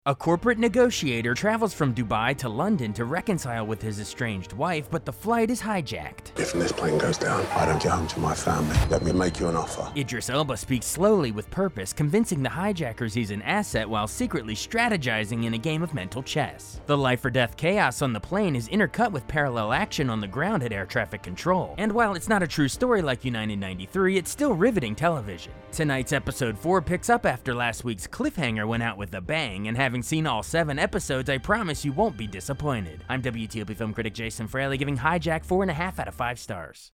A corporate negotiator travels from Dubai to London to reconcile with his estranged wife, but the flight is hijacked. If this plane goes down, I don't get home to my family. Let me make you an offer. Idris Elba speaks slowly with purpose, convincing the hijackers he's an asset while secretly strategizing in a game of mental chess. The life-or-death chaos on the plane is intercut with parallel action on the ground at air traffic control. And while it's not a true story like United 93, it's still riveting television. Tonight's episode 4 picks up after last week's cliffhanger went out with a bang, and having seen all 7 episodes, I promise you won't be disappointed. I'm WTOP film critic Jason Fraley, giving Hijack 4.5 out of 5 stars.